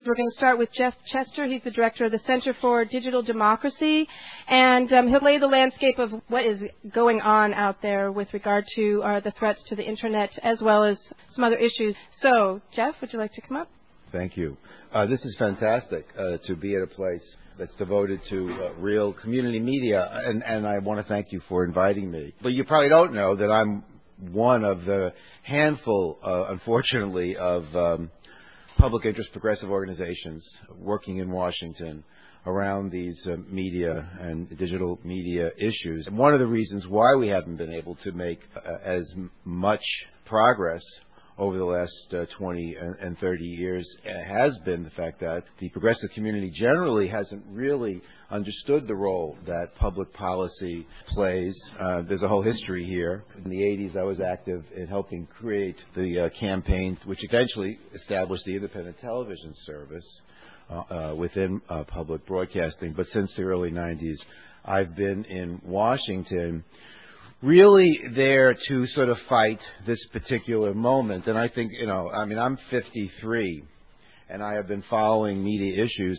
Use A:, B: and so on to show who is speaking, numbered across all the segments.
A: We're going to start with Jeff Chester. He's the director of the Center for Digital Democracy, and he'll lay the landscape of what is going on out there with regard to the threats to the Internet, as well as some other issues. So, Jeff, would you like to come up?
B: Thank you. This is fantastic to be at a place that's devoted to real community media, and I want to thank you for inviting me. But you probably don't know that I'm one of the handful, unfortunately, of public interest progressive organizations working in Washington around these media and digital media issues. And one of the reasons why we haven't been able to make as much progress over the last 20 and 30 years has been the fact that the progressive community generally hasn't really understood the role that public policy plays. There's a whole history here. In the 80s, I was active in helping create the campaign which eventually established the independent television service within public broadcasting. But since the early 90s, I've been in Washington really there to sort of fight this particular moment. And I think, I'm 53, and I have been following media issues,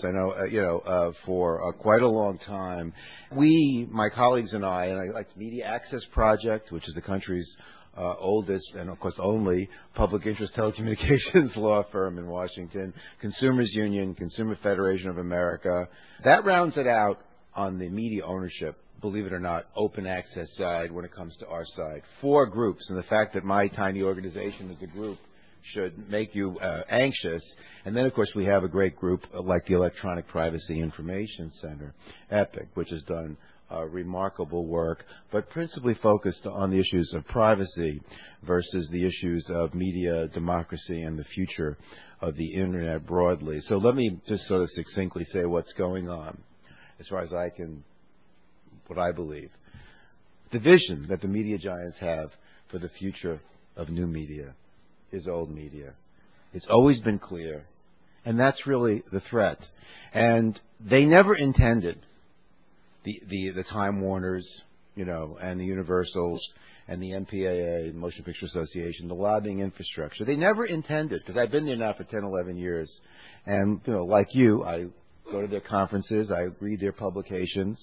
B: for quite a long time. We, my colleagues and I like the Media Access Project, which is the country's oldest and, of course, only public interest telecommunications law firm in Washington, Consumers Union, Consumer Federation of America. That rounds it out on the media ownership, believe it or not, open access side when it comes to our side. 4 groups, and the fact that my tiny organization is a group should make you anxious. And then, of course, we have a great group like the Electronic Privacy Information Center, EPIC, which has done remarkable work, but principally focused on the issues of privacy versus the issues of media democracy and the future of the Internet broadly. So let me just sort of succinctly say what's going on as far as I can, what I believe. The vision that the media giants have for the future of new media is old media. It's always been clear, and that's really the threat. And they never intended the Time Warners, and the Universals and the MPAA, the Motion Picture Association, the lobbying infrastructure. They never intended, because I've been there now for 10, 11 years, and like you, I go to their conferences, I read their publications,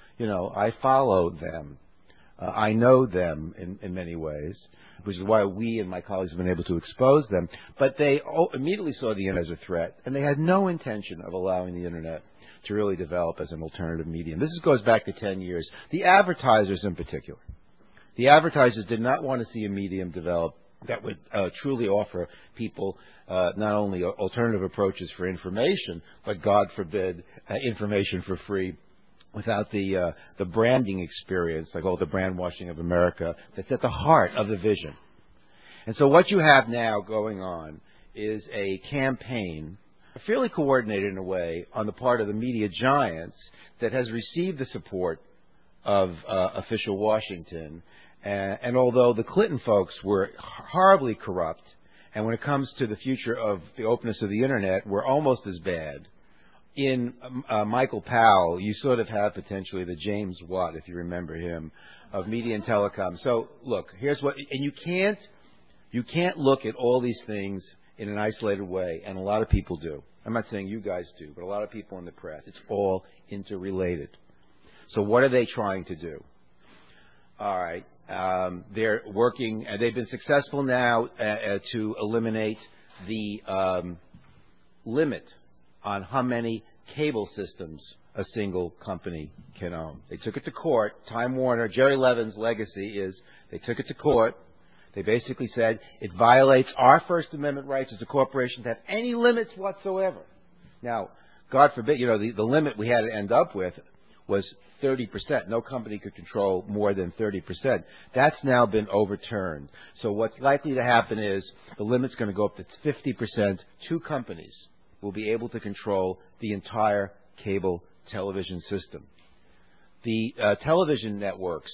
B: I follow them. I know them in many ways, which is why we and my colleagues have been able to expose them. But they immediately saw the Internet as a threat, and they had no intention of allowing the Internet to really develop as an alternative medium. This goes back to 10 years. The advertisers in particular. The advertisers did not want to see a medium develop that would truly offer people not only alternative approaches for information, but, God forbid, information for free without the branding experience, like all the brand washing of America, that's at the heart of the vision. And so what you have now going on is a campaign, fairly coordinated in a way, on the part of the media giants that has received the support of official Washington. And although the Clinton folks were horribly corrupt, and when it comes to the future of the openness of the Internet, we're almost as bad, in Michael Powell, you sort of have potentially the James Watt, if you remember him, of media and telecom. So, look, here's what, and you can't look at all these things in an isolated way, and a lot of people do. I'm not saying you guys do, but a lot of people in the press. It's all interrelated. So what are they trying to do? All right. They're working, and they've been successful now to eliminate the limit on how many cable systems a single company can own. They took it to court. Time Warner, Jerry Levin's legacy is they took it to court. They basically said it violates our First Amendment rights as a corporation to have any limits whatsoever. Now, God forbid, the limit we had to end up with was 30%. No company could control more than 30%. That's now been overturned. So what's likely to happen is the limit's going to go up to 50%. 2 companies will be able to control the entire cable television system. The television networks,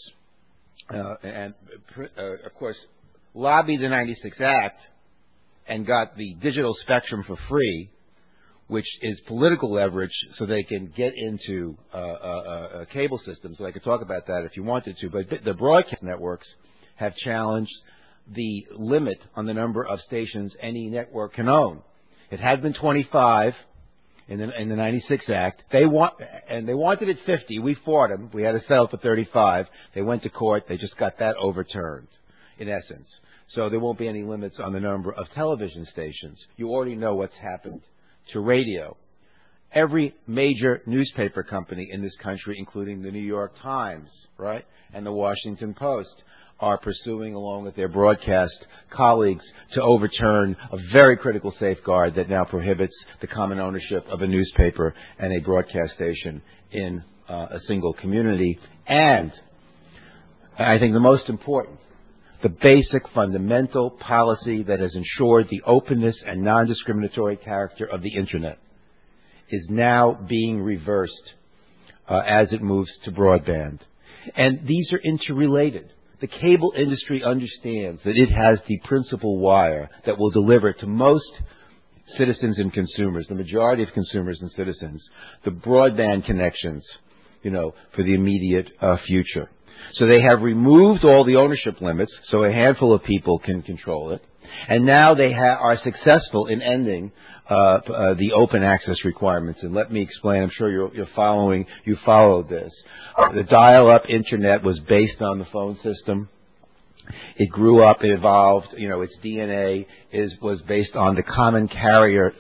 B: of course, lobbied the 96 Act and got the digital spectrum for free, which is political leverage so they can get into cable systems. So I could talk about that if you wanted to. But the broadcast networks have challenged the limit on the number of stations any network can own. It had been 25. in the 96 Act. They wanted it 50. We fought them. We had to settle for 35. They went to court. They just got that overturned, in essence. So there won't be any limits on the number of television stations. You already know what's happened to radio. Every major newspaper company in this country, including the New York Times, right, and the Washington Post, are pursuing, along with their broadcast colleagues, to overturn a very critical safeguard that now prohibits the common ownership of a newspaper and a broadcast station in a single community. And I think the most important, the basic fundamental policy that has ensured the openness and non-discriminatory character of the Internet is now being reversed as it moves to broadband. And these are interrelated. The cable industry understands that it has the principal wire that will deliver to most citizens and consumers, the majority of consumers and citizens, the broadband connections, for the immediate future. So they have removed all the ownership limits so a handful of people can control it. And now they are successful in ending the open access requirements. And let me explain. I'm sure you followed this. The dial-up Internet was based on the phone system. It grew up, it evolved. Its DNA was based on the common carrier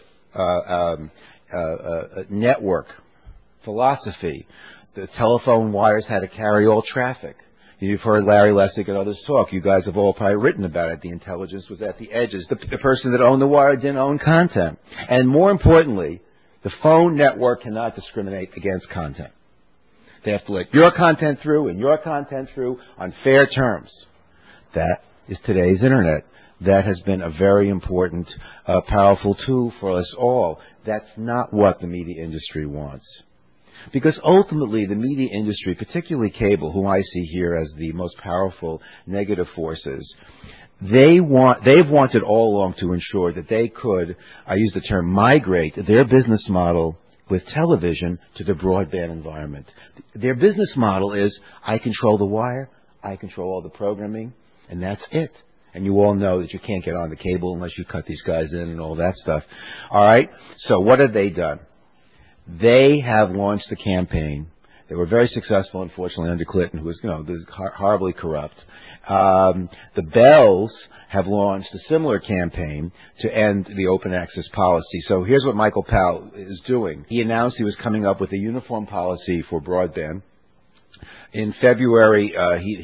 B: network philosophy. The telephone wires had to carry all traffic. You've heard Larry Lessig and others talk. You guys have all probably written about it. The intelligence was at the edges. The person that owned the wire didn't own content. And more importantly, the phone network cannot discriminate against content. They have to let your content through and your content through on fair terms. That is today's Internet. That has been a very important, powerful tool for us all. That's not what the media industry wants. Because ultimately the media industry, particularly cable, who I see here as the most powerful negative forces, they've wanted all along to ensure that they could, I use the term, migrate their business model with television to the broadband environment. Their business model is, I control the wire, I control all the programming, and that's it. And you all know that you can't get on the cable unless you cut these guys in and all that stuff. All right? So what have they done? They have launched a campaign. They were very successful, unfortunately, under Clinton, who was, horribly corrupt. The Bells have launched a similar campaign to end the open access policy. So here's what Michael Powell is doing. He announced he was coming up with a uniform policy for broadband. In February,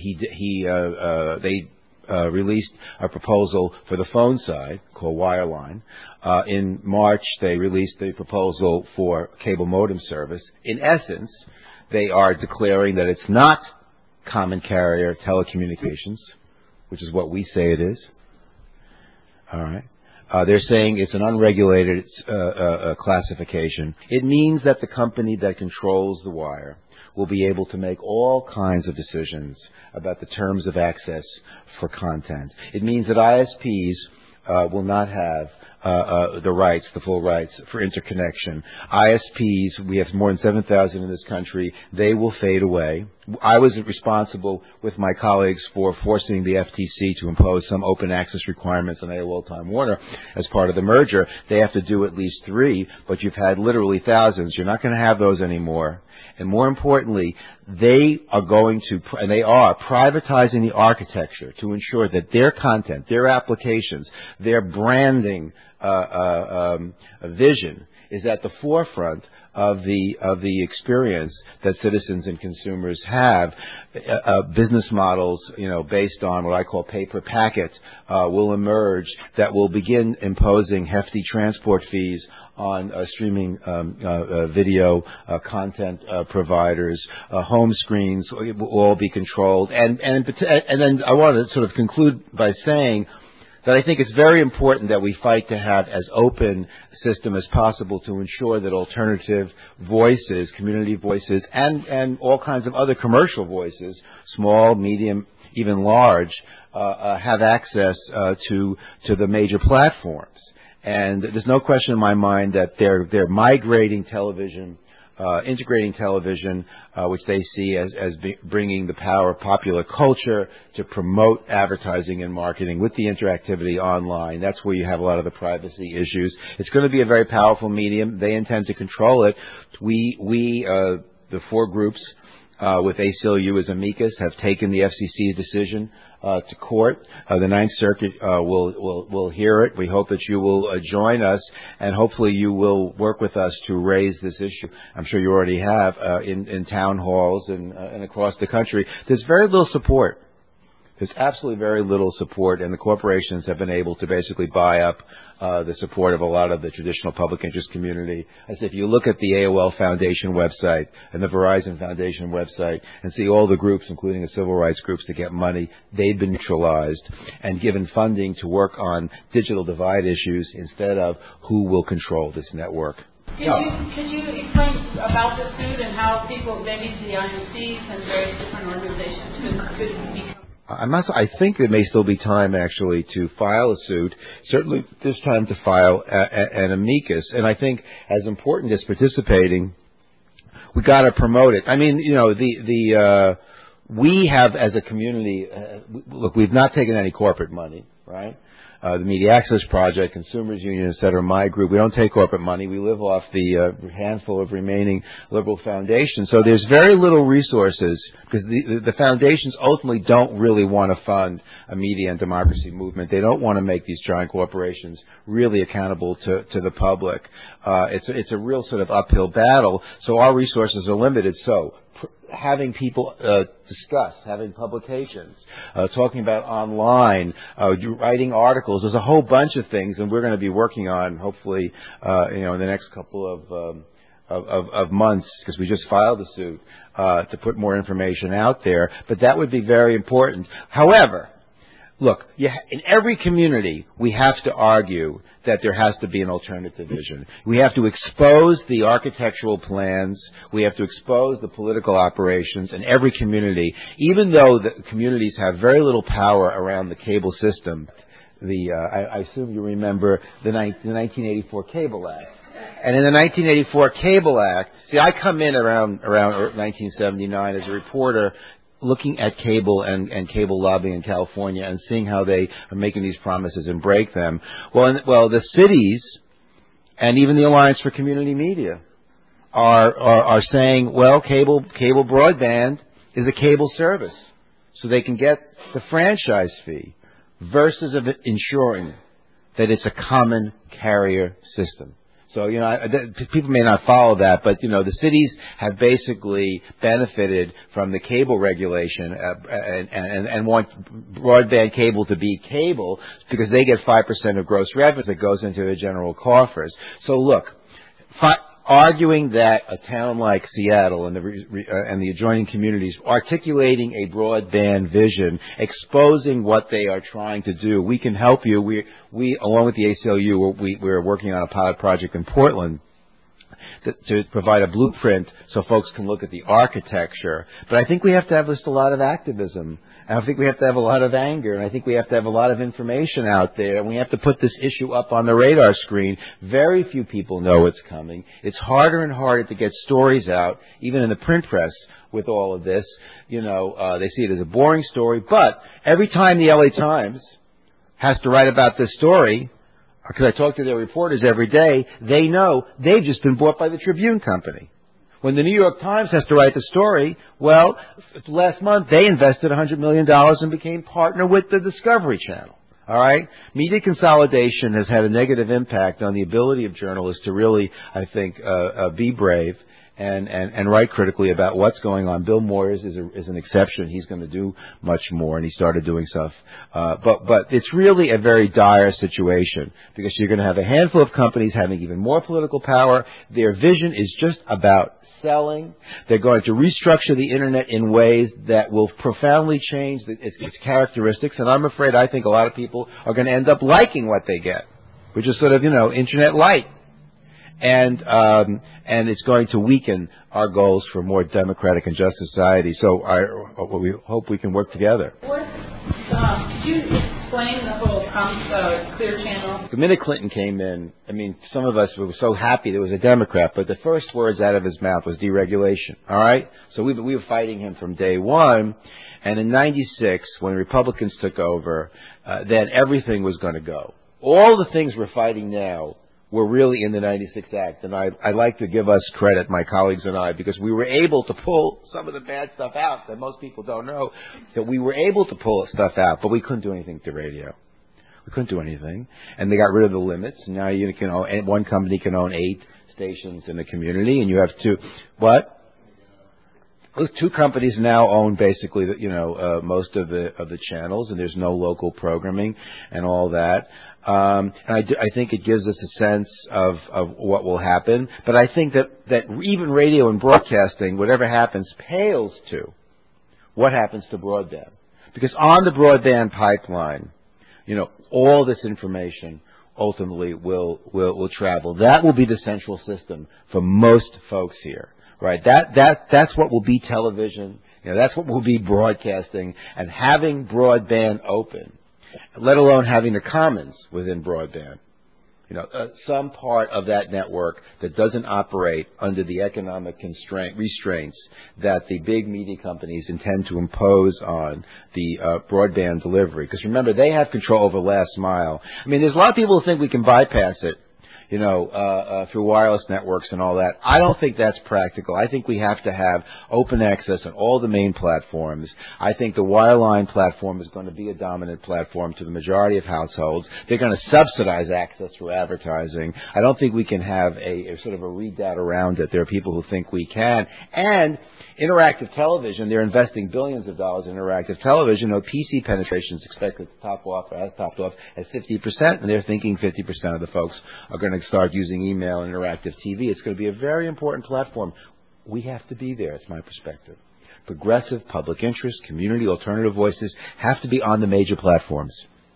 B: they released a proposal for the phone side called Wireline. In March, they released a proposal for cable modem service. In essence, they are declaring that it's not common carrier telecommunications, which is what we say it is. All right. They're saying it's an unregulated classification. It means that the company that controls the wire will be able to make all kinds of decisions about the terms of access for content. It means that ISPs will not have the full rights for interconnection. ISPs, we have more than 7,000 in this country, they will fade away. I was responsible with my colleagues for forcing the FTC to impose some open access requirements on AOL Time Warner as part of the merger. They have to do at least 3, but you've had literally thousands. You're not going to have those anymore. And more importantly, they are privatizing the architecture to ensure that their content, their applications, their branding vision is at the forefront of the experience that citizens and consumers have. Business models, based on what I call pay per packet, will emerge that will begin imposing hefty transport fees on streaming video content providers. Home screens will all be controlled. And then I want to sort of conclude by saying that I think it's very important that we fight to have as open a system as possible to ensure that alternative voices, community voices, and all kinds of other commercial voices, small, medium, even large, have access to the major platforms. And there's no question in my mind that they're migrating television integrating television, which they see as bringing the power of popular culture to promote advertising and marketing with the interactivity online. That's where you have a lot of the privacy issues. It's going to be a very powerful medium. They intend to control it. The four groups with ACLU as amicus have taken the FCC's decision to court. The Ninth Circuit will hear it. We hope that you will join us, and hopefully you will work with us to raise this issue. I'm sure you already have in town halls and across the country. There's very little support. There's absolutely very little support, and the corporations have been able to basically buy up the support of a lot of the traditional public interest community. As if you look at the AOL Foundation website and the Verizon Foundation website and see all the groups, including the civil rights groups, to get money, they've been neutralized and given funding to work on digital divide issues instead of who will control this network.
C: Could you explain about the suit and how people, maybe the INCs and various different organizations could become?
B: I think there may still be time, actually, to file a suit. Certainly, there's time to file an amicus. And I think, as important as participating, we got to promote it. I mean, you know, we have, as a community, look, we've not taken any corporate money, right? The Media Access Project, Consumers Union, et cetera, my group, we don't take corporate money. We live off the handful of remaining liberal foundations. So there's very little resources because the foundations ultimately don't really want to fund a media and democracy movement. They don't want to make these giant corporations really accountable to the public. It's a real sort of uphill battle. So our resources are limited. So having people discuss, having publications, talking about online, writing articles. There's a whole bunch of things, and we're going to be working on, hopefully, in the next couple of months, because we just filed the suit, to put more information out there. But that would be very important. However, look, in every community, we have to argue that there has to be an alternative vision. We have to expose the architectural plans. We have to expose the political operations in every community. Even though the communities have very little power around the cable system, I assume you remember the 1984 Cable Act. And in the 1984 Cable Act, see, I come in around 1979 as a reporter, looking at cable and cable lobbying in California and seeing how they are making these promises and break them. Well, the cities and even the Alliance for Community Media are saying, well, cable broadband is a cable service, so they can get the franchise fee versus of ensuring that it's a common carrier system. So, people may not follow that, but, the cities have basically benefited from the cable regulation and want broadband cable to be cable because they get 5% of gross revenue that goes into the general coffers. So, look, arguing that a town like Seattle and the adjoining communities articulating a broadband vision, exposing what they are trying to do, we can help you. We along with the ACLU, we're working on a pilot project in Portland to provide a blueprint so folks can look at the architecture. But I think we have to have just a lot of activism. And I think we have to have a lot of anger, and I think we have to have a lot of information out there, and we have to put this issue up on the radar screen. Very few people know it's coming. It's harder and harder to get stories out, even in the print press, with all of this. They see it as a boring story, but every time the LA Times has to write about this story, because I talk to their reporters every day, they know they've just been bought by the Tribune Company. When the New York Times has to write the story, well, last month they invested $100 million and became partner with the Discovery Channel. All right? Media consolidation has had a negative impact on the ability of journalists to really, I think, be brave and write critically about what's going on. Bill Moyers is an exception. He's going to do much more, and he started doing stuff. But it's really a very dire situation because you're going to have a handful of companies having even more political power. Their vision is just about selling. They're going to restructure the Internet in ways that will profoundly change its characteristics. And I'm afraid I think a lot of people are going to end up liking what they get, which is sort of, Internet light. And it's going to weaken our goals for a more democratic and just society. So we hope we can work together.
C: Could you explain the whole Clear Channel?
B: The minute Clinton came in, I mean, some of us were so happy there was a Democrat, but the first words out of his mouth was deregulation, all right? So we were fighting him from day one, and in 96, when the Republicans took over, then everything was going to go. All the things we're fighting now were really in the 96 Act, and I'd like to give us credit, my colleagues and I, because we were able to pull some of the bad stuff out that most people don't know, that we were able to pull stuff out, but we couldn't do anything to radio. We couldn't do anything, and they got rid of the limits. Now you can own, one company can own 8 stations in the community, and you have 2. What? Those 2 companies now own basically, most of the channels, and there's no local programming and all that. And I think it gives us a sense of what will happen. But I think that even radio and broadcasting, whatever happens, pales to what happens to broadband. Because on the broadband pipeline, all this information ultimately will travel. That will be the central system for most folks here, right? That's what will be television. That's what will be broadcasting, and having broadband open, let alone having the commons within broadband. Some part of that network that doesn't operate under the economic restraints that the big media companies intend to impose on the broadband delivery. Because remember, they have control over last mile. I mean, there's a lot of people who think we can bypass it, through wireless networks and all that. I don't think that's practical. I think we have to have open access on all the main platforms. I think the wireline platform is going to be a dominant platform to the majority of households. They're going to subsidize access through advertising. I don't think we can have a sort of a readout around it. There are people who think we can. And interactive television, they're investing billions of dollars in interactive television. PC penetration is expected to top off, or has topped off at 50%, and they're thinking 50% of the folks are going to start using email and interactive TV. It's going to be a very important platform. We have to be there, it's my perspective. Progressive, public interest, community, alternative voices have to be on the major platforms.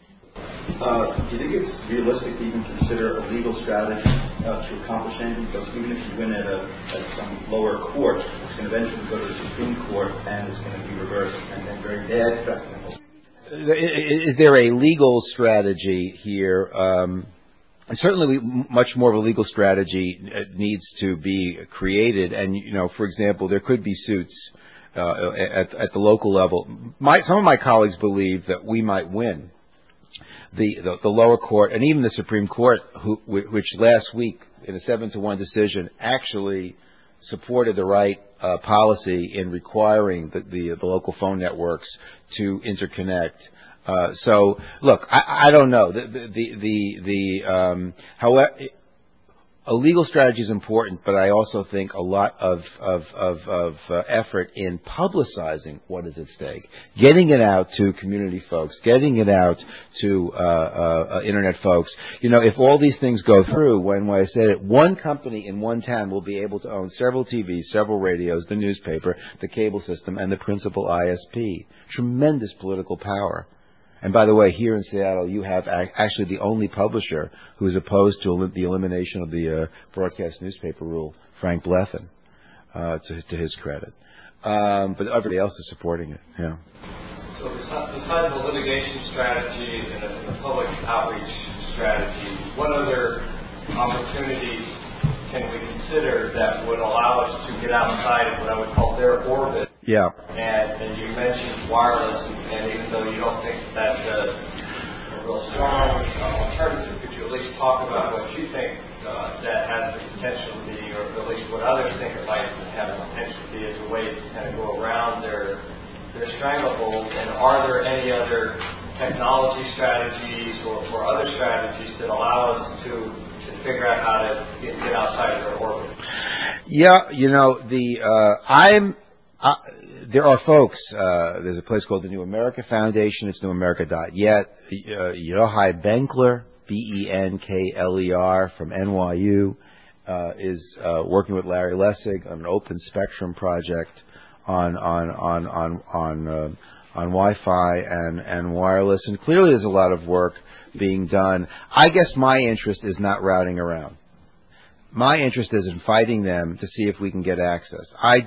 D: Do you think it's realistic to even consider a legal strategy to accomplish anything? Because even if you win at some lower court, it's going to eventually go to the Supreme Court, and it's going to be reversed, and then very bad precedent.
B: Is there a legal strategy here? And certainly much more of a legal strategy needs to be created. And, for example, there could be suits at the local level. Some of my colleagues believe that we might win the lower court and even the Supreme Court, which last week in a 7-1 decision actually supported the right policy in requiring the local phone networks to interconnect. So look, I don't know. However, a legal strategy is important, but I also think a lot of effort in publicizing what is at stake, getting it out to community folks, getting it out to internet folks. If all these things go through, when I said it, one company in one town will be able to own several TVs, several radios, the newspaper, the cable system, and the principal ISP. Tremendous political power. And by the way, here in Seattle, you have actually the only publisher who is opposed to the elimination of the broadcast newspaper rule, Frank Blethyn, to his credit. But everybody else is supporting it. Yeah.
E: So besides the litigation strategy and the public outreach strategy, what other opportunities can we consider that would allow us to get outside of what I would call their orbit?
B: Yeah.
E: And you mentioned wireless, and even though you don't think that's a real strong alternative, could you at least talk about what you think that has the potential to be, or at least what others think it might have the potential to be as a way to kind of go around their stranglehold? And are there any other technology strategies or other strategies that allow us to figure out how to get outside of their orbit?
B: Yeah, there are folks, there's a place called the New America Foundation, it's newamerica.net. Yochai Benkler, Benkler from NYU, is working with Larry Lessig on an open spectrum project on Wi-Fi and wireless. And clearly there's a lot of work being done. I guess my interest is not routing around. My interest is in fighting them to see if we can get access. I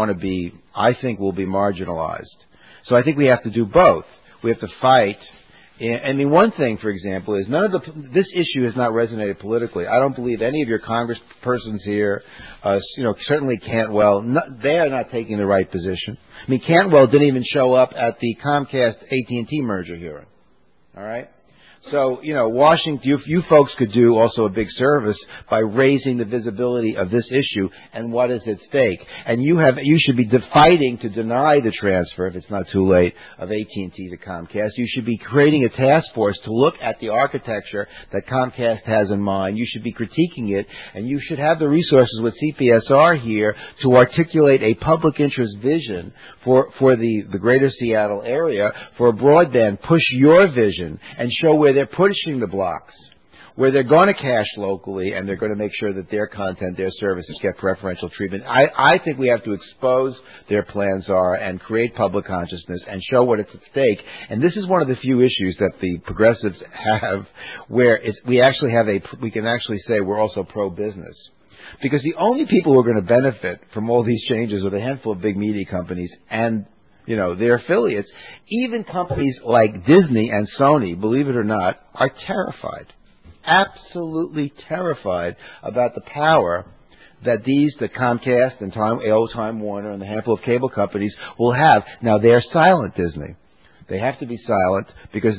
B: think we'll be marginalized. So I think we have to do both. We have to fight I mean, one thing, for example, is this issue has not resonated politically. I don't believe any of your congresspersons here, certainly Cantwell, they are not taking the right position. I mean, Cantwell didn't even show up at the Comcast AT&T merger hearing. All right? So, Washington, you folks could do also a big service by raising the visibility of this issue and what is at stake. And you should be fighting to deny the transfer, if it's not too late, of AT&T to Comcast. You should be creating a task force to look at the architecture that Comcast has in mind. You should be critiquing it, and you should have the resources with CPSR here to articulate a public interest vision for the greater Seattle area for a broadband. Push your vision and show where they're pushing the blocks, where they're going to cash locally and they're going to make sure that their content, their services get preferential treatment. I think we have to expose their plans are and create public consciousness and show what it's at stake. And this is one of the few issues that the progressives have where we can actually say we're also pro-business. Because the only people who are going to benefit from all these changes are the handful of big media companies and their affiliates. Even companies like Disney and Sony, believe it or not, are terrified, absolutely terrified about the power that the Comcast and Time Warner and the handful of cable companies will have. Now, they're silent, Disney. They have to be silent because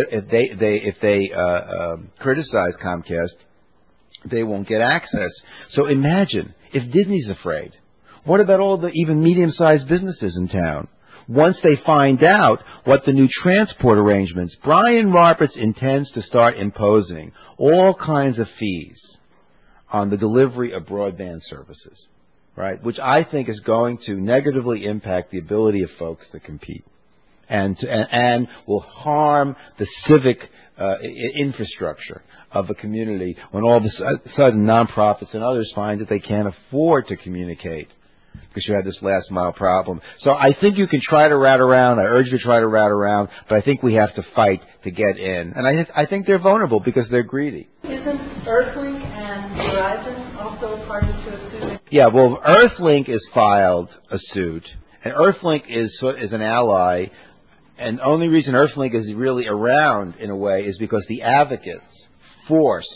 B: if they criticize Comcast, they won't get access. So imagine if Disney's afraid. What about all the even medium-sized businesses in town? Once they find out what the new transport arrangements, Brian Roberts intends to start imposing all kinds of fees on the delivery of broadband services, right? Which I think is going to negatively impact the ability of folks to compete and will harm the civic infrastructure of a community when all of a sudden nonprofits and others find that they can't afford to communicate because you had this last mile problem. So I think you can try to rat around. I urge you to try to rat around, but I think we have to fight to get in. And I think they're vulnerable because they're greedy.
C: Isn't Earthlink and Verizon also party to a suit?
B: Yeah, well, Earthlink has filed a suit, and Earthlink is an ally. And the only reason Earthlink is really around, in a way, is because the advocates forced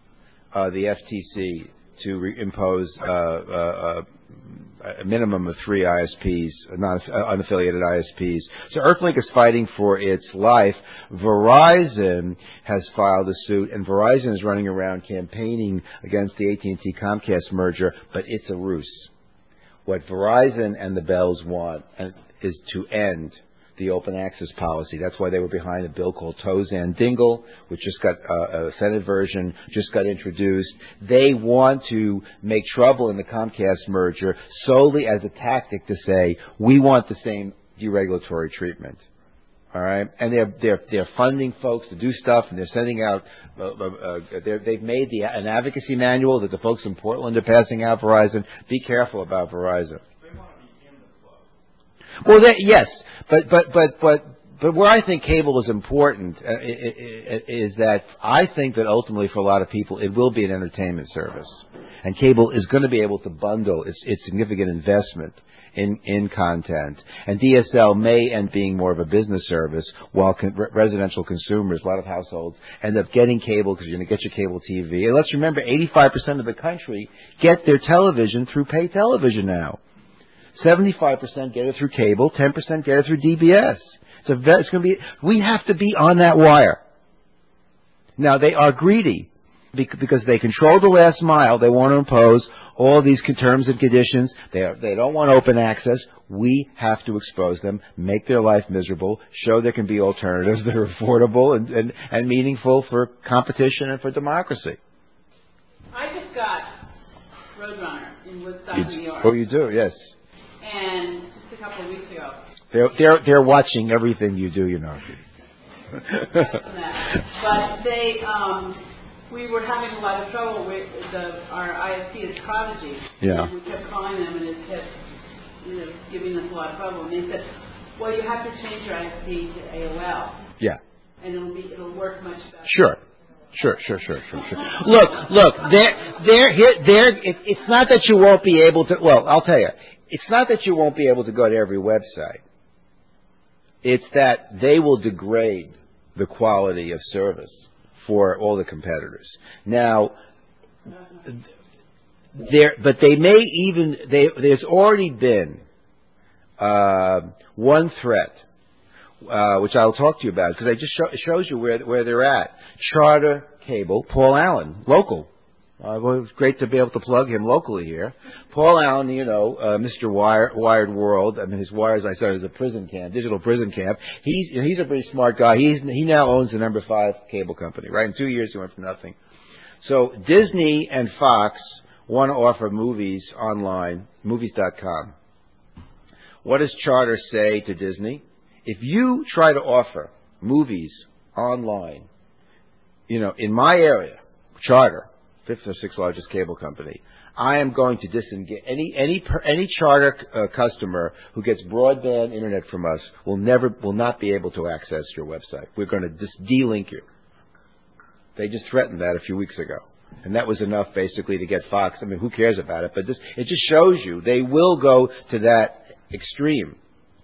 B: the FTC to impose a minimum of 3 ISPs, unaffiliated ISPs. So Earthlink is fighting for its life. Verizon has filed a suit, and Verizon is running around campaigning against the AT&T Comcast merger, but it's a ruse. What Verizon and the Bells want is to end the open access policy. That's why they were behind a bill called Tozan-Dingle, which just got a Senate version, just got introduced. They want to make trouble in the Comcast merger solely as a tactic to say, we want the same deregulatory treatment. All right? And they're funding folks to do stuff, and they're sending out, they've made an advocacy manual that the folks in Portland are passing out Verizon. Be careful about Verizon.
E: They want to be in the club.
B: Well, yes. But where I think cable is important is that I think that ultimately for a lot of people it will be an entertainment service, and cable is going to be able to bundle its significant investment in content, and DSL may end being more of a business service, while residential consumers, a lot of households, end up getting cable because you're going to get your cable TV. And let's remember, 85% of the country get their television through pay television now. 75% get it through cable, 10% get it through DBS. It's going to be. We have to be on that wire. Now they are greedy because they control the last mile. They want to impose all these terms and conditions. They don't want open access. We have to expose them, make their life miserable, show there can be alternatives that are affordable and meaningful for competition and for democracy.
C: I just got Roadrunner in Woodstock, New York.
B: Oh, you do, yes.
C: And just a couple of weeks ago.
B: They're watching everything you do, you know.
C: But we were having a lot of trouble with our ISP is Prodigy.
B: Yeah.
C: And we kept calling them, and it kept giving us a lot of trouble. And they said, well, you have to change your ISP to AOL.
B: Yeah.
C: And it'll work much better.
B: Sure. Look, it's not that you won't be able to, well, I'll tell you, it's not that you won't be able to go to every website. It's that they will degrade the quality of service for all the competitors. Now, there's already been one threat, which I'll talk to you about, because it shows you where they're at. Charter Cable, Paul Allen, local. Well, it's great to be able to plug him locally here. Paul Allen, Mr. Wired World. I mean, his wires, I started as a prison camp, digital prison camp. He's a pretty smart guy. He now owns the number 5 cable company, right? In 2 years, he went from nothing. So Disney and Fox want to offer movies online, movies.com. What does Charter say to Disney? If you try to offer movies online, in my area, Charter, 5th or 6th largest cable company, I am going to disengage any Charter customer who gets broadband internet from us will not be able to access your website. We're going to just de-link you. They just threatened that a few weeks ago. And that was enough basically to get Fox. I mean, who cares about it? But it just shows you they will go to that extreme.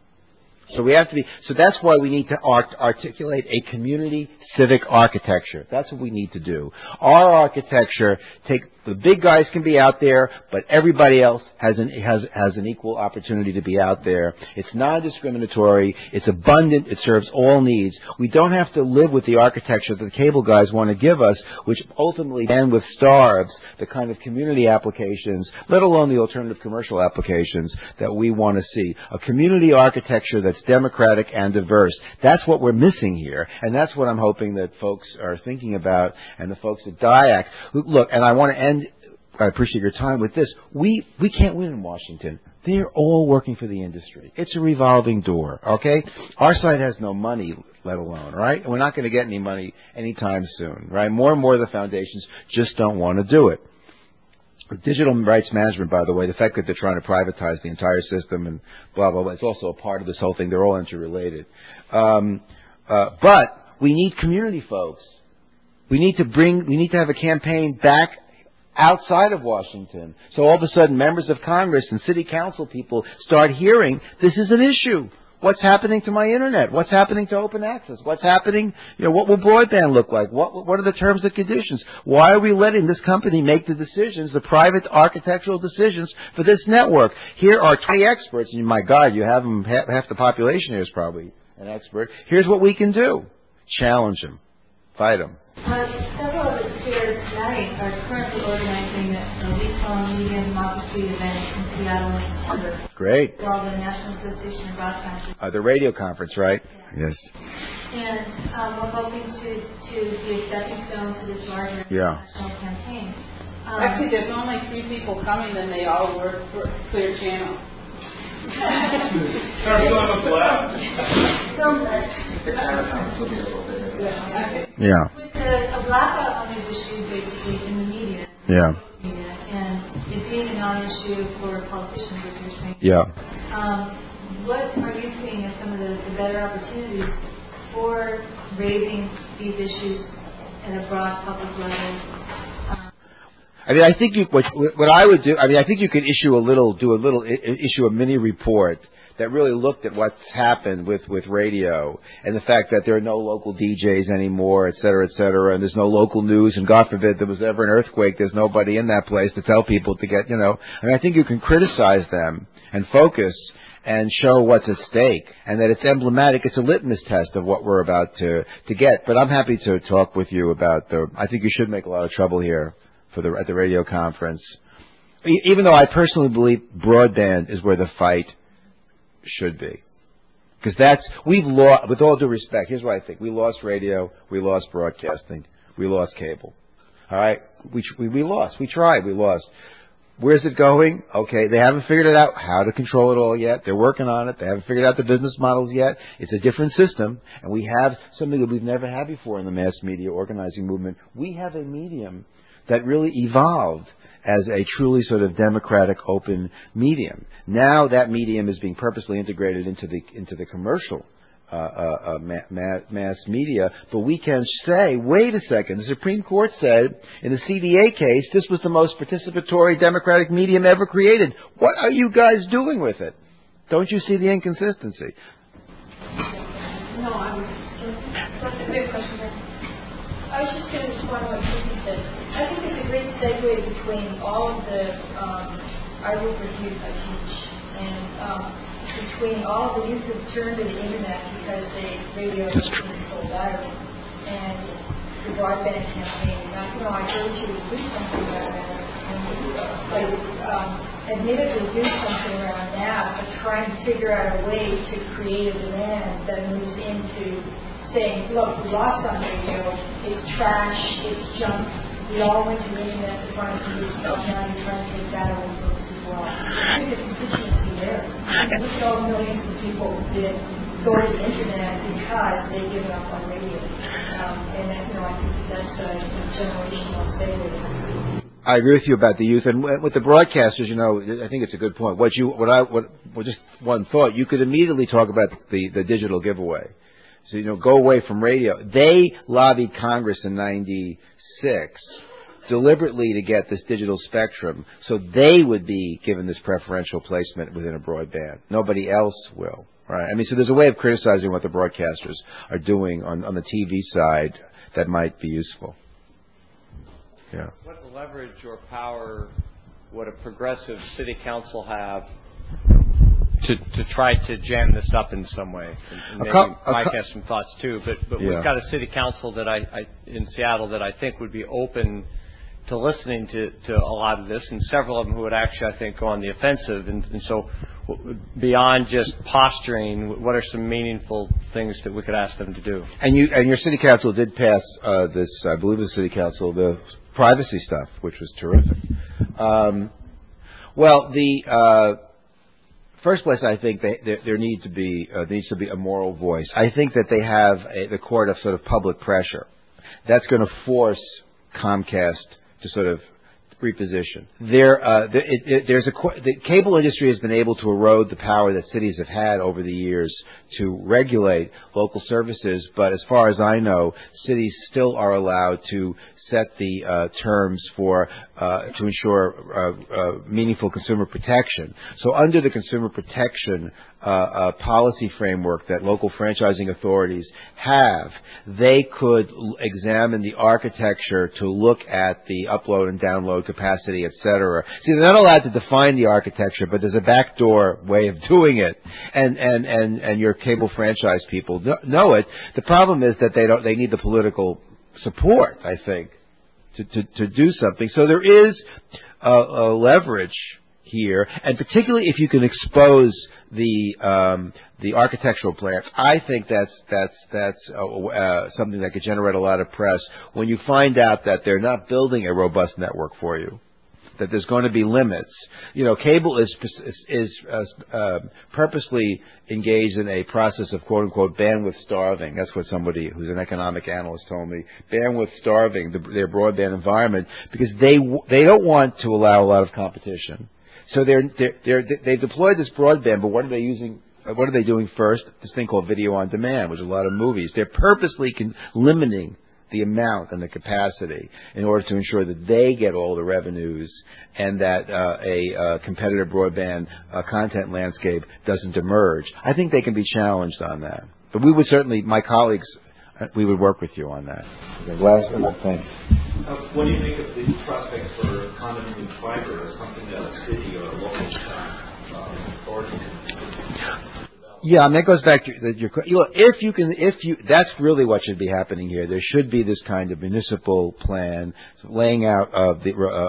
B: So that's why we need to articulate a community civic architecture. That's what we need to do. Our architecture, the big guys can be out there, but everybody else has an equal opportunity to be out there. It's non-discriminatory. It's abundant. It serves all needs. We don't have to live with the architecture that the cable guys want to give us, which ultimately then with starves the kind of community applications, let alone the alternative commercial applications that we want to see. A community architecture that's democratic and diverse. That's what we're missing here, and that's what I'm hoping that folks are thinking about, and the folks at DIAC. Look, and I want to end, I appreciate your time with this. We can't win in Washington. They're all working for the industry. It's a revolving door, okay? Our side has no money, let alone, right? And we're not going to get any money anytime soon, right? More and more of the foundations just don't want to do it. Digital rights management, by the way, the fact that they're trying to privatize the entire system and blah, blah, blah, it's also a part of this whole thing. They're all interrelated. But we need community folks. We need to have a campaign back outside of Washington. So all of a sudden members of Congress and city council people start hearing this is an issue. What's happening to my internet? What's happening to open access? What's happening? What will broadband look like? What are the terms and conditions? Why are we letting this company make the decisions, the private architectural decisions for this network? Here are 20 experts, and my God, you have them, half the population here is probably an expert. Here's what we can do. Challenge them. Fight them.
F: Several of us here tonight are currently organizing a week-long media democracy event in Seattle in September.
B: Great.
F: It's called the National Association of Broadcasters.
B: The radio conference, right?
F: Yeah.
B: Yes.
F: And we're hoping to be a stepping stone to this larger national campaign.
C: Actually, there's only 3 people coming, and they all work for Clear Channel.
B: Yeah.
F: With a blackout on these issues, basically, in the media.
B: Yeah.
F: And it being a non-issue for politicians, as you're saying.
B: Yeah.
F: What are you seeing as some of the better opportunities for raising these issues at a broad public level?
B: I think what I would do. I think you could issue issue a mini report that really looked at what's happened with radio and the fact that there are no local DJs anymore, et cetera, and there's no local news, and God forbid there was ever an earthquake, there's nobody in that place to tell people to get, I think you can criticize them and focus and show what's at stake, and that it's emblematic. It's a litmus test of what we're about to get. But I'm happy to talk with you about I think you should make a lot of trouble here at the radio conference. Even though I personally believe broadband is where the fight should be. Because we've lost, with all due respect, here's what I think. We lost radio, we lost broadcasting, we lost cable. All right? We lost. We tried, we lost. Where's it going? Okay, they haven't figured it out how to control it all yet. They're working on it. They haven't figured out the business models yet. It's a different system, and we have something that we've never had before in the mass media organizing movement. We have a medium that really evolved as a truly sort of democratic, open medium. Now that medium is being purposely integrated into the commercial mass media, but we can say, wait a second, the Supreme Court said in the CDA case, this was the most participatory democratic medium ever created. What are you guys doing with it? Don't you see the inconsistency?
F: No, I was good question. I was just going to respond to what Susie said. I think it's a great segue between all of the I work with youth, I teach, and between all of the youth who've turned to the internet because radio is so viral, and the broadband campaign. Now, I urge you to do something about that. Admittedly do something around that, but trying to figure out a way to create a demand that moves into saying, look, we lost on radio, it's trash, it's junk, we all went to the internet to find some new stuff, now you're trying to take that away from us as well. I think the constituency there. Look at all the millions of people that go to the internet because they've given up on radio. And I think that's a generational failure.
B: I agree with you about the youth, and with the broadcasters, I think it's a good point. Just one thought, you could immediately talk about the digital giveaway. So, go away from radio. They lobbied Congress in '96 deliberately to get this digital spectrum, so they would be given this preferential placement within a broadband. Nobody else will, right? I mean, so there's a way of criticizing what the broadcasters are doing on the TV side that might be useful. Yeah.
E: What leverage or power would a progressive city council have to try to jam this up in some way? And maybe Mike has some thoughts too, but
B: yeah.
E: We've got a city council that in Seattle that I think would be open to listening to a lot of this, and several of them who would actually, I think, go on the offensive. And so beyond just posturing, what are some meaningful things that we could ask them to do? And
B: your city council did pass this, I believe the city council, the privacy stuff, which was terrific. The first place, I think there needs to be a moral voice. I think that they have the court of sort of public pressure. That's going to force Comcast to sort of reposition. The cable industry has been able to erode the power that cities have had over the years to regulate local services, but as far as I know, cities still are allowed to set the terms to ensure meaningful consumer protection. So under the consumer protection policy framework that local franchising authorities have, they could examine the architecture to look at the upload and download capacity, et cetera. See, they're not allowed to define the architecture, but there's a backdoor way of doing it, and your cable franchise people know it. The problem is that they need the political support, I think, to do something. So there is a leverage here, and particularly if you can expose the architectural plans, I think that's something that could generate a lot of press when you find out that they're not building a robust network for you, that there's going to be limits. Cable is purposely engaged in a process of quote unquote bandwidth starving. That's what somebody who's an economic analyst told me. Bandwidth starving their broadband environment because they don't want to allow a lot of competition. So they've deployed this broadband, but what are they using? What are they doing first? This thing called video on demand, which is a lot of movies. They're purposely limiting the amount and the capacity in order to ensure that they get all the revenues and that a competitive broadband content landscape doesn't emerge. I think they can be challenged on that. But we would certainly, my colleagues, we would work with you on that. Last one, thanks.
D: What do you think of the prospects for condominium fiber or something that a city or a local authority can develop?
B: Yeah, and that goes back to your. That's really what should be happening here. There should be this kind of municipal plan laying out of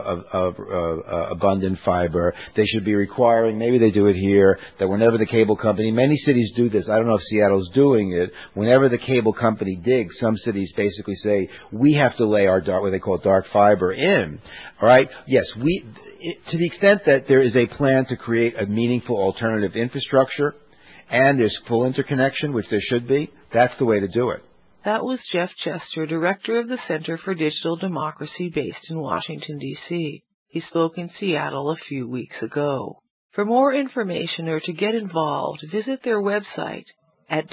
B: abundant fiber. They should be requiring. Maybe they do it here that whenever the cable company. Many cities do this. I don't know if Seattle's doing it. Whenever the cable company digs, some cities basically say we have to lay our what they call dark fiber in. All right. Yes, to the extent that there is a plan to create a meaningful alternative infrastructure. And there's full interconnection, which there should be. That's the way to do it.
G: That was Jeff Chester, director of the Center for Digital Democracy based in Washington, D.C. He spoke in Seattle a few weeks ago. For more information or to get involved, visit their website at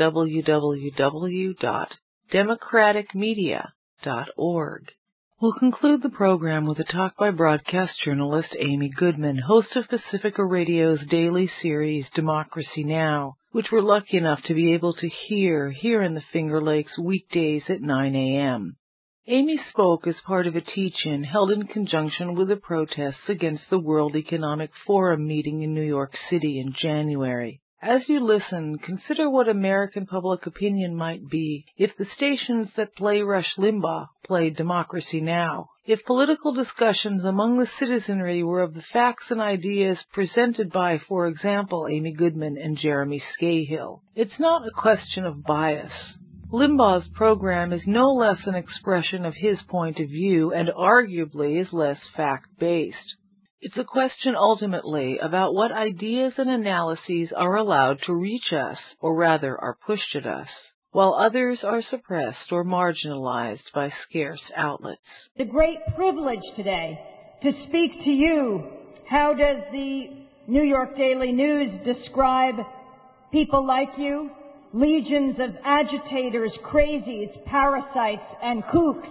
G: www.democraticmedia.org. We'll conclude the program with a talk by broadcast journalist Amy Goodman, host of Pacifica Radio's daily series Democracy Now! which we're lucky enough to be able to hear here in the Finger Lakes weekdays at 9 a.m. Amy spoke as part of a teach-in held in conjunction with the protests against the World Economic Forum meeting in New York City in January. As you listen, consider what American public opinion might be if the stations that play Rush Limbaugh played Democracy Now!, if political discussions among the citizenry were of the facts and ideas presented by, for example, Amy Goodman and Jeremy Scahill. It's not a question of bias. Limbaugh's program is no less an expression of his point of view and arguably is less fact-based. It's a question ultimately about what ideas and analyses are allowed to reach us, or rather are pushed at us, while others are suppressed or marginalized by scarce outlets.
F: The great privilege today to speak to you. How does the New York Daily News describe people like you? Legions of agitators, crazies, parasites, and kooks.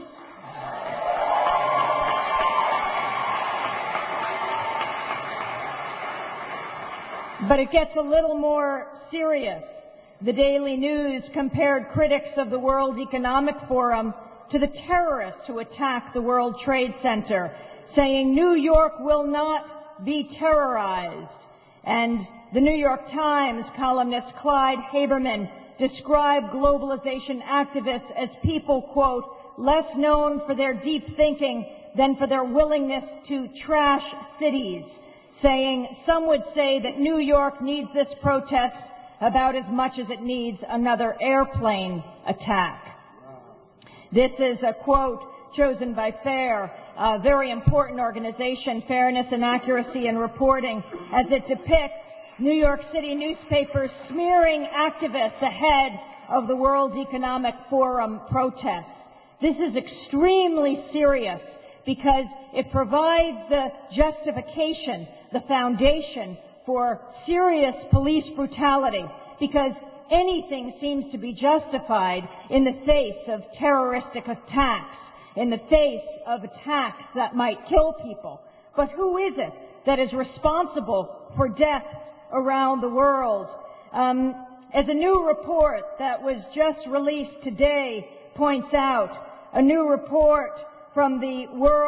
F: But it gets a little more serious. The Daily News compared critics of the World Economic Forum to the terrorists who attacked the World Trade Center, saying New York will not be terrorized. And the New York Times columnist Clyde Haberman described globalization activists as people, quote, less known for their deep thinking than for their willingness to trash cities, saying some would say that New York needs this protest about as much as it needs another airplane attack. This is a quote chosen by FAIR, a very important organization, Fairness and Accuracy in Reporting, as it depicts New York City newspapers smearing activists ahead of the World Economic Forum protests. This is extremely serious because it provides the justification, the foundation for serious police brutality, because anything seems to be justified in the face of terroristic attacks, in the face of attacks that might kill people. But who is it that is responsible for deaths around the world? As a new report that was just released today points out, a new report from the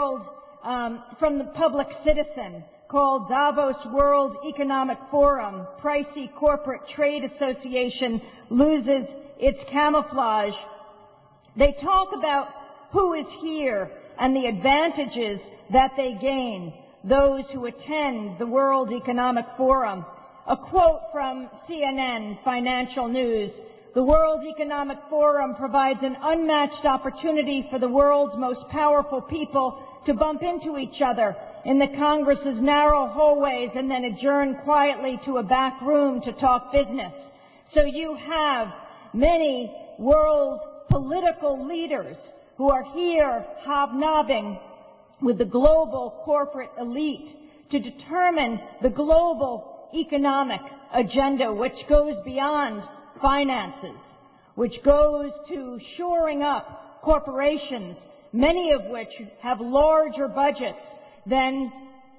F: from the Public Citizen called Davos World Economic Forum, Pricey Corporate Trade Association loses its camouflage. They talk about who is here and the advantages that they gain, those who attend the World Economic Forum. A quote from CNN Financial News: the World Economic Forum provides an unmatched opportunity for the world's most powerful people to bump into each other in the Congress's narrow hallways and then adjourn quietly to a back room to talk business. So you have many world political leaders who are here hobnobbing with the global corporate elite to determine the global economic agenda, which goes beyond finances, which goes to shoring up corporations, many of which have larger budgets than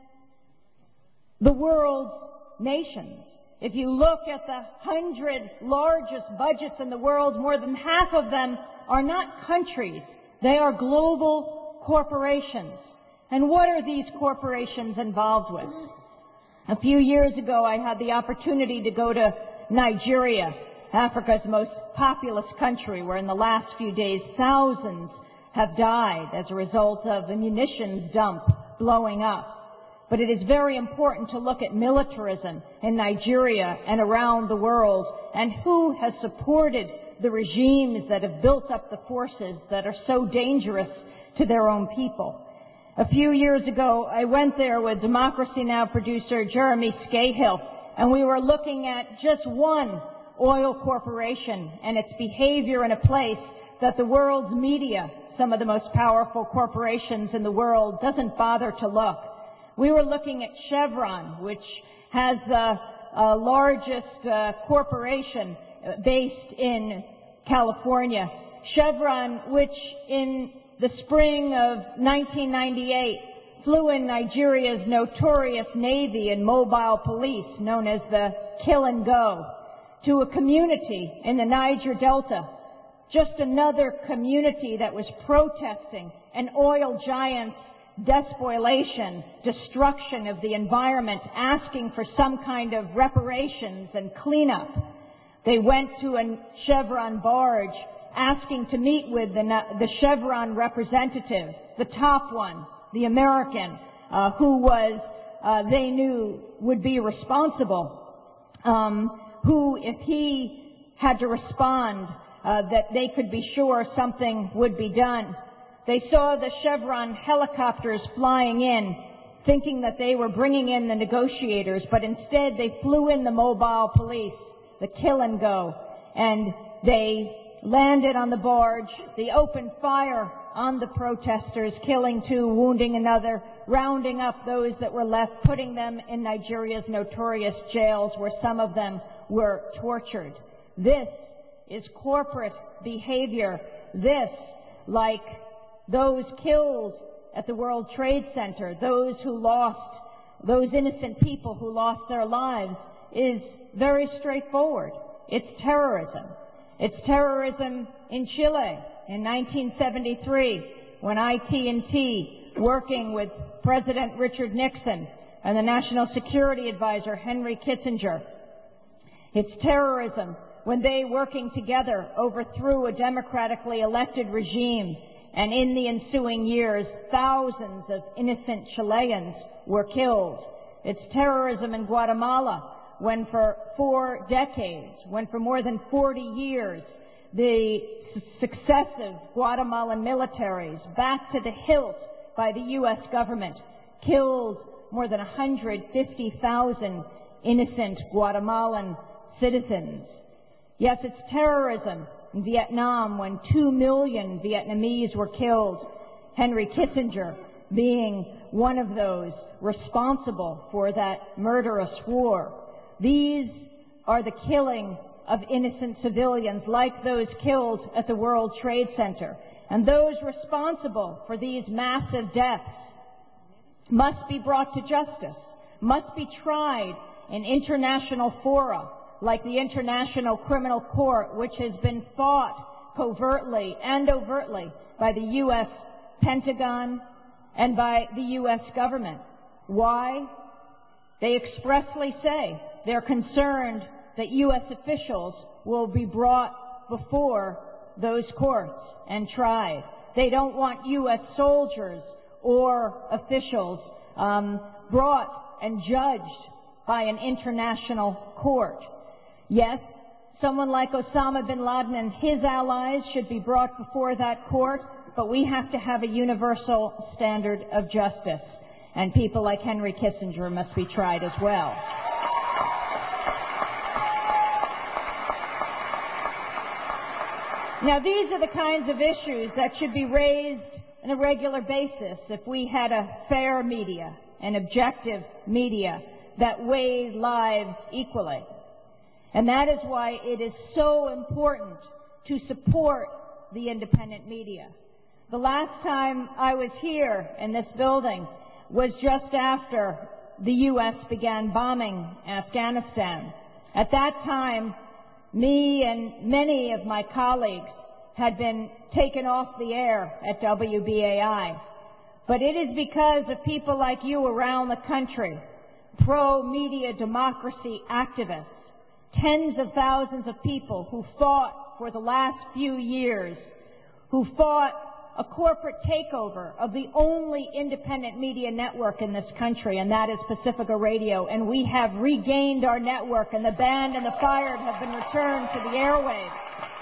F: the world's nations. If you look at the 100 largest budgets in the world, more than half of them are not countries. They are global corporations. And what are these corporations involved with? A few years ago, I had the opportunity to go to Nigeria, Africa's most populous country, where in the last few days thousands have died as a result of a munitions dump blowing up. But it is very important to look at militarism in Nigeria and around the world, and who has supported the regimes that have built up the forces that are so dangerous to their own people. A few years ago, I went there with Democracy Now! Producer Jeremy Scahill, and we were looking at just one oil corporation and its behavior in a place that the world's media, some of the most powerful corporations in the world, doesn't bother to look. We were looking at Chevron, which has the largest corporation based in California. Chevron, which in the spring of 1998 flew in Nigeria's notorious Navy and mobile police known as the Kill and Go. to a community in the Niger Delta, just another community that was protesting an oil giant's despoilation, destruction of the environment, asking for some kind of reparations and cleanup. They went to a Chevron barge asking to meet with the Chevron representative, the top one, the American, who was, they knew would be responsible, who, if he had to respond, that they could be sure something would be done. They saw the Chevron helicopters flying in, thinking that they were bringing in the negotiators, but instead they flew in the mobile police, the kill and go, and they landed on the barge. They opened fire on the protesters, killing 2, wounding another, rounding up those that were left, putting them in Nigeria's notorious jails where some of them were tortured. This is corporate behavior. This, like those killed at the World Trade Center, those innocent people who lost their lives, is very straightforward. It's terrorism. It's terrorism in Chile in 1973 when IT&T, working with President Richard Nixon and the National Security Advisor Henry Kissinger. It's terrorism when they, working together, overthrew a democratically elected regime, and in the ensuing years, thousands of innocent Chileans were killed. It's terrorism in Guatemala when for 4 decades, when for more than 40 years, the successive Guatemalan militaries, backed to the hilt by the U.S. government, killed more than 150,000 innocent Guatemalan citizens. Yes, it's terrorism in Vietnam when 2 million Vietnamese were killed, Henry Kissinger being one of those responsible for that murderous war. These are the killing of innocent civilians like those killed at the World Trade Center. And those responsible for these massive deaths must be brought to justice, must be tried in international fora like the International Criminal Court, which has been fought covertly and overtly by the U.S. Pentagon and by the U.S. government. Why? They expressly say they're concerned that U.S. officials will be brought before those courts and tried. They don't want U.S. soldiers or officials brought and judged by an international court. Yes, someone like Osama bin Laden and his allies should be brought before that court, but we have to have a universal standard of justice. And people like Henry Kissinger must be tried as well. Now, these are the kinds of issues that should be raised on a regular basis if we had a fair media, an objective media that weighed lives equally. And that is why it is so important to support the independent media. The last time I was here in this building was just after the U.S. began bombing Afghanistan. At that time, me and many of my colleagues had been taken off the air at WBAI. But it is because of people like you around the country, pro-media democracy activists, tens of thousands of people who fought for the last few years, who fought a corporate takeover of the only independent media network in this country, and that is Pacifica Radio. And we have regained our network, and the banned and the fired have been returned to the airwaves.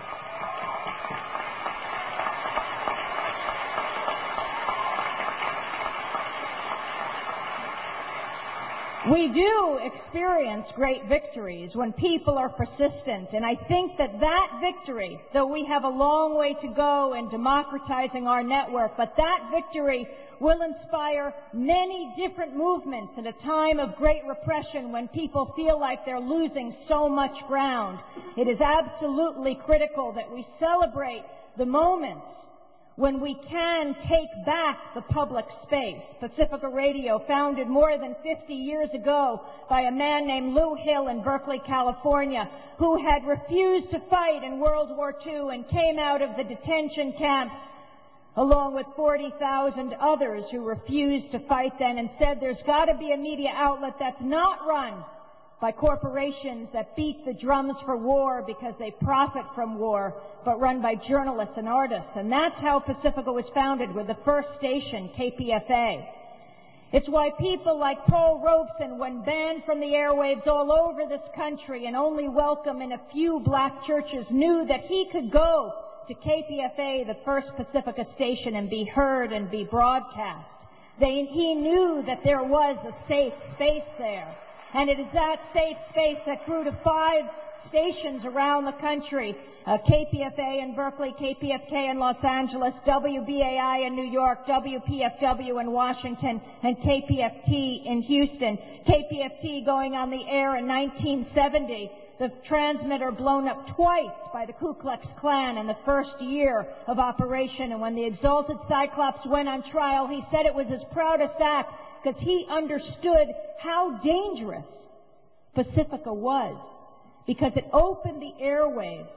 F: We do experience great victories when people are persistent, and I think that that victory, though we have a long way to go in democratizing our network, but that victory will inspire many different movements in a time of great repression when people feel like they're losing so much ground. It is absolutely critical that we celebrate the moments when we can take back the public space. Pacifica Radio, founded more than 50 years ago by a man named Lou Hill in Berkeley, California, who had refused to fight in World War II and came out of the detention camps along with 40,000 others who refused to fight then, and said there's got to be a media outlet that's not run by corporations that beat the drums for war because they profit from war, but run by journalists and artists. And that's how Pacifica was founded, with the first station, KPFA. It's why people like Paul Robeson, when banned from the airwaves all over this country and only welcome in a few black churches, knew that he could go to KPFA, the first Pacifica station, and be heard and be broadcast. He knew that there was a safe space there. And it is that safe space that grew to 5 stations around the country. KPFA in Berkeley, KPFK in Los Angeles, WBAI in New York, WPFW in Washington, and KPFT in Houston. KPFT going on the air in 1970. The transmitter blown up twice by the Ku Klux Klan in the first year of operation. And when the Exalted Cyclops went on trial, he said it was his proudest act because he understood how dangerous Pacifica was, because it opened the airwaves,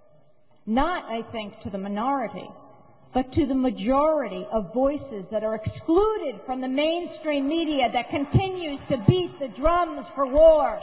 F: not, I think, to the minority, but to the majority of voices that are excluded from the mainstream media that continues to beat the drums for war.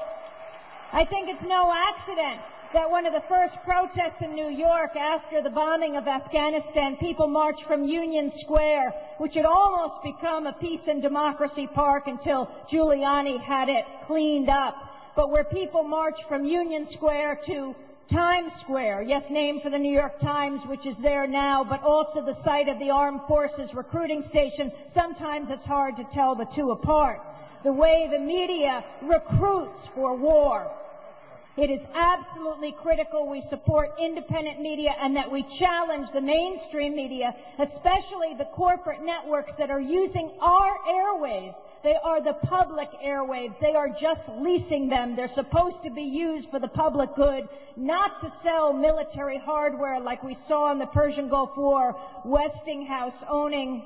F: I think it's no accident that one of the first protests in New York after the bombing of Afghanistan, people marched from Union Square, which had almost become a peace and democracy park until Giuliani had it cleaned up, but where people marched from Union Square to Times Square, yes, named for the New York Times, which is there now, but also the site of the Armed Forces recruiting station. Sometimes it's hard to tell the two apart. The way the media recruits for war. It is absolutely critical we support independent media and that we challenge the mainstream media, especially the corporate networks that are using our airwaves. They are the public airwaves. They are just leasing them. They're supposed to be used for the public good, not to sell military hardware like we saw in the Persian Gulf War, Westinghouse owning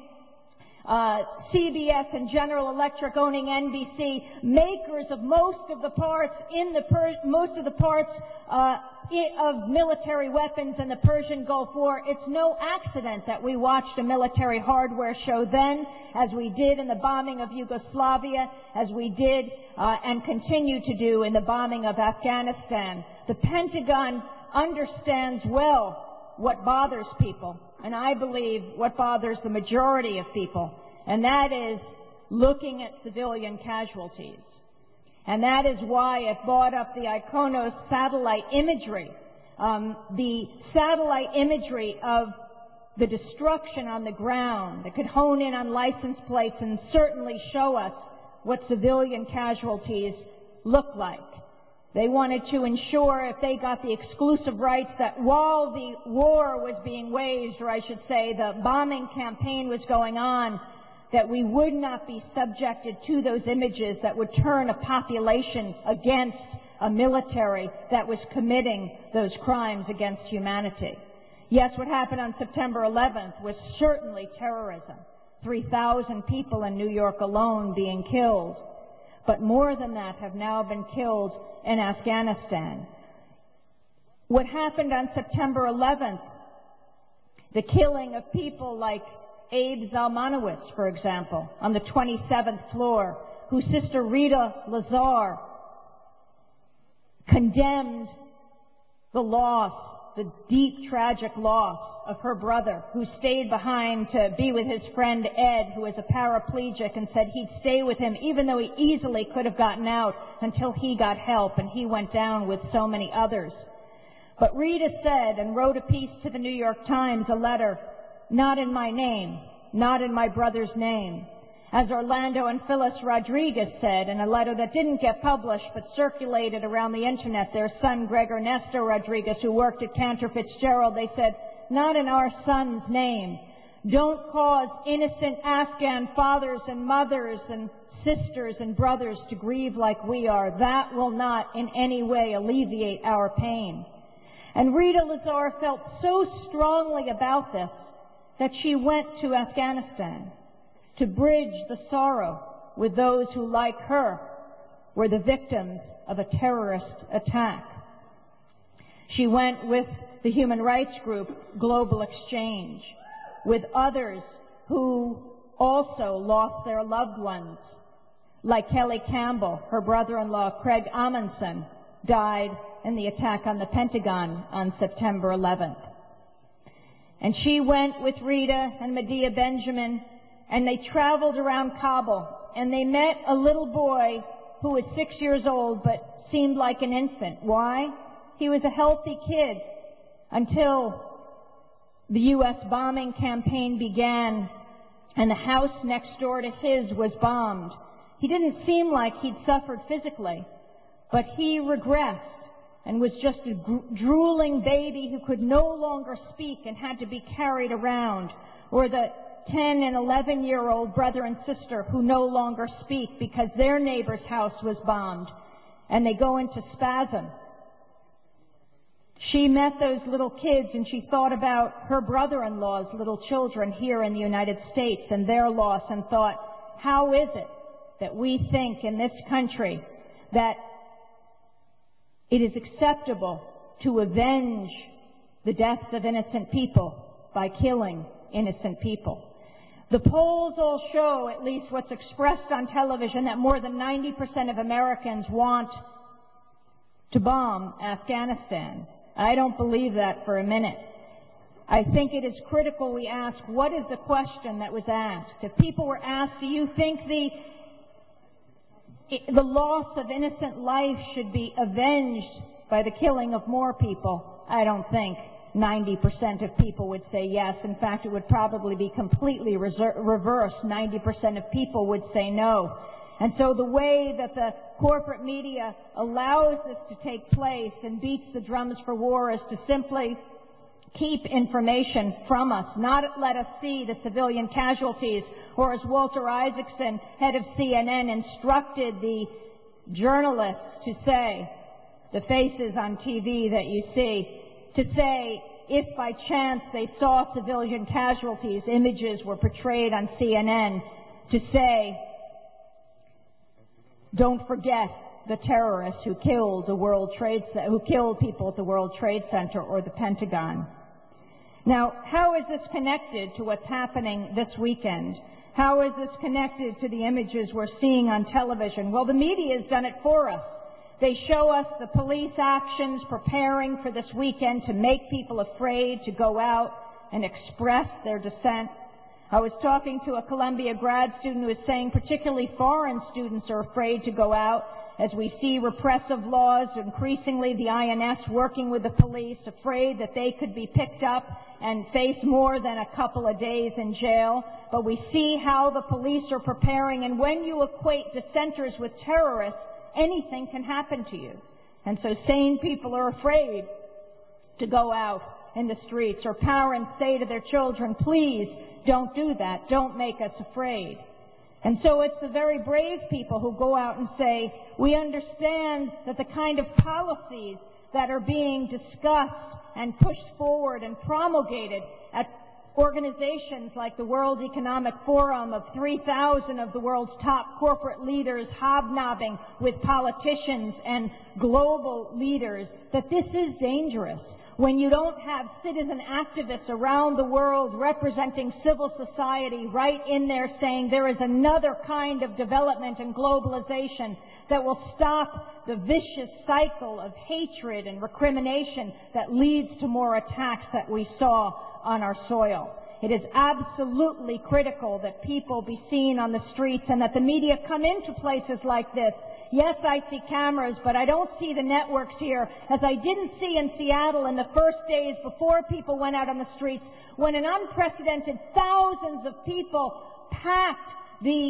F: CBS and General Electric owning NBC, makers of most of the parts of military weapons in the Persian Gulf War. It's no accident that we watched a military hardware show then, as we did in the bombing of Yugoslavia, as we did and continue to do in the bombing of Afghanistan. The Pentagon understands well what bothers people, and I believe what bothers the majority of people, and that is looking at civilian casualties. And that is why it brought up the ICONOS satellite imagery, the satellite imagery of the destruction on the ground that could hone in on license plates and certainly show us what civilian casualties look like. They wanted to ensure, if they got the exclusive rights, that while the war was being waged, or I should say the bombing campaign was going on, that we would not be subjected to those images that would turn a population against a military that was committing those crimes against humanity. Yes, what happened on September 11th was certainly terrorism. 3,000 people in New York alone being killed. But more than that have now been killed in Afghanistan. What happened on September 11th, the killing of people like Abe Zalmanowitz, for example, on the 27th floor, whose sister Rita Lazar condemned the loss, the deep, tragic loss of her brother, who stayed behind to be with his friend Ed, who is a paraplegic, and said he'd stay with him even though he easily could have gotten out until he got help, and he went down with so many others. But Rita said, and wrote a piece to the New York Times, a letter, "Not in my name, not in my brother's name." As Orlando and Phyllis Rodriguez said in a letter that didn't get published but circulated around the internet, their son Greg Ernesto Rodriguez, who worked at Cantor Fitzgerald, they said, "Not in our son's name. Don't cause innocent Afghan fathers and mothers and sisters and brothers to grieve like we are. That will not in any way alleviate our pain." And Rita Lazar felt so strongly about this that she went to Afghanistan to bridge the sorrow with those who, like her, were the victims of a terrorist attack. She went with the human rights group Global Exchange, with others who also lost their loved ones, like Kelly Campbell. Her brother-in-law, Craig Amundsen, died in the attack on the Pentagon on September 11th. And she went with Rita and Medea Benjamin, and they traveled around Kabul, and they met a little boy who was 6 years old but seemed like an infant. Why? He was a healthy kid until the U.S. bombing campaign began and the house next door to his was bombed. He didn't seem like he'd suffered physically, but he regressed and was just a drooling baby who could no longer speak and had to be carried around. Or the 10 and 11-year-old brother and sister who no longer speak because their neighbor's house was bombed, and they go into spasm. She met those little kids, and she thought about her brother-in-law's little children here in the United States and their loss, and thought, how is it that we think in this country that it is acceptable to avenge the deaths of innocent people by killing innocent people? The polls all show, at least what's expressed on television, that more than 90% of Americans want to bomb Afghanistan. I don't believe that for a minute. I think it is critical we ask, what is the question that was asked? If people were asked, do you think the loss of innocent life should be avenged by the killing of more people? I don't think 90% of people would say yes. In fact, it would probably be completely reversed. 90% of people would say no. And so the way that the corporate media allows this to take place and beats the drums for war is to simply keep information from us, not let us see the civilian casualties, or as Walter Isaacson, head of CNN, instructed the journalists to say, the faces on TV that you see, to say, if by chance they saw civilian casualties, images were portrayed on CNN, to say, don't forget the terrorists who killed who killed people at the World Trade Center or the Pentagon. Now, how is this connected to what's happening this weekend? How is this connected to the images we're seeing on television? Well, the media has done it for us. They show us the police actions preparing for this weekend to make people afraid to go out and express their dissent. I was talking to a Columbia grad student who was saying particularly foreign students are afraid to go out as we see repressive laws, increasingly the INS working with the police, afraid that they could be picked up and face more than a couple of days in jail. But we see how the police are preparing, and when you equate dissenters with terrorists, anything can happen to you. And so sane people are afraid to go out in the streets, or parents say to their children, please don't do that, don't make us afraid. And so it's the very brave people who go out and say, we understand that the kind of policies that are being discussed and pushed forward and promulgated at organizations like the World Economic Forum, of 3,000 of the world's top corporate leaders hobnobbing with politicians and global leaders, that this is dangerous. When you don't have citizen activists around the world representing civil society right in there saying there is another kind of development and globalization that will stop the vicious cycle of hatred and recrimination that leads to more attacks that we saw on our soil. It is absolutely critical that people be seen on the streets and that the media come into places like this. Yes, I see cameras, but I don't see the networks here, as I didn't see in Seattle in the first days before people went out on the streets, when an unprecedented thousands of people packed the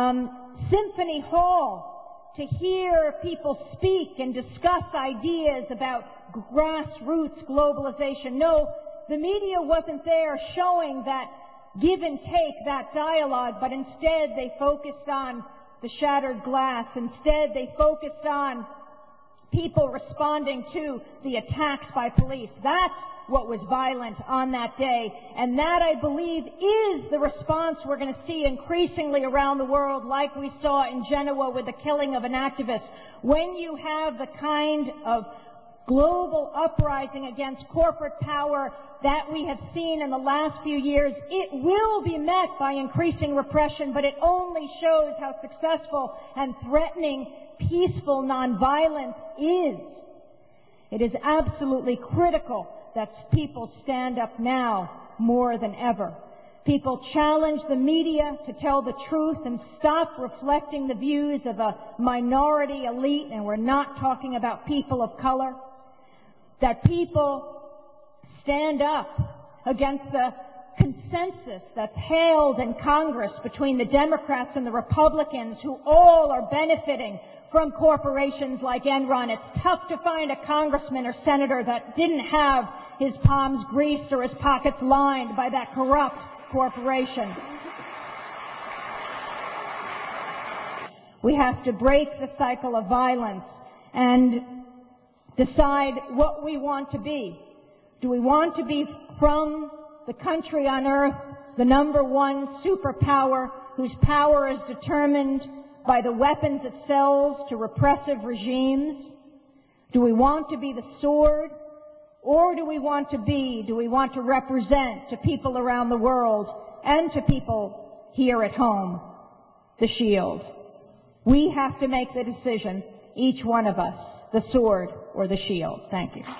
F: Symphony Hall to hear people speak and discuss ideas about grassroots globalization. No, the media wasn't there showing that give and take, that dialogue, but instead they focused on the shattered glass. Instead, they focused on people responding to the attacks by police. That's what was violent on that day. And that, I believe, is the response we're going to see increasingly around the world, like we saw in Genoa with the killing of an activist. When you have the kind of global uprising against corporate power that we have seen in the last few years, it will be met by increasing repression, but it only shows how successful and threatening peaceful nonviolence is. It is absolutely critical that people stand up now more than ever. People challenge the media to tell the truth and stop reflecting the views of a minority elite, and we're not talking about people of color. That people stand up against the consensus that's held in Congress between the Democrats and the Republicans, who all are benefiting from corporations like Enron. It's tough to find a congressman or senator that didn't have his palms greased or his pockets lined by that corrupt corporation. We have to break the cycle of violence and decide what we want to be. Do we want to be, from the country on earth, the number one superpower whose power is determined by the weapons it sells to repressive regimes? Do we want to be the sword? Or do we want to represent to people around the world and to people here at home the shield? We have to make the decision, each one of us, the sword or the shield. Thank you.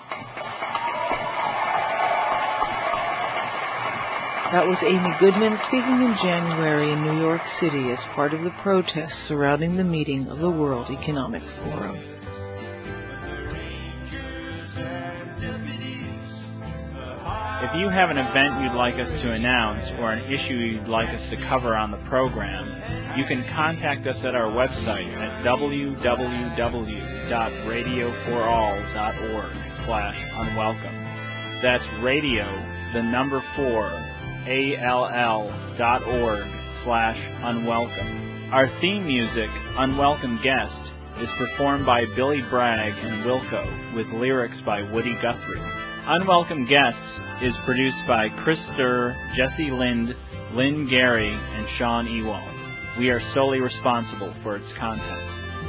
G: That was Amy Goodman speaking in January in New York City as part of the protests surrounding the meeting of the World Economic Forum.
H: If you have an event you'd like us to announce or an issue you'd like us to cover on the program, you can contact us at our website at www.radioforall.org/unwelcome. That's radio, the number 4, ALL.org/unwelcome. Our theme music, Unwelcome Guest, is performed by Billy Bragg and Wilco with lyrics by Woody Guthrie. Unwelcome Guests is produced by Chris Durr, Jesse Lind, Lynn Gary, and Sean Ewald. We are solely responsible for its content.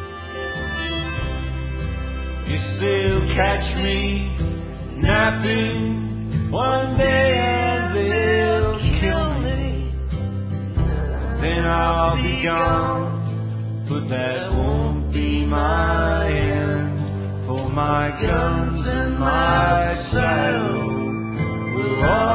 I: You still catch me napping one day and they'll kill me. Then I'll be gone, but that won't be my end. For my guns and my saddle will all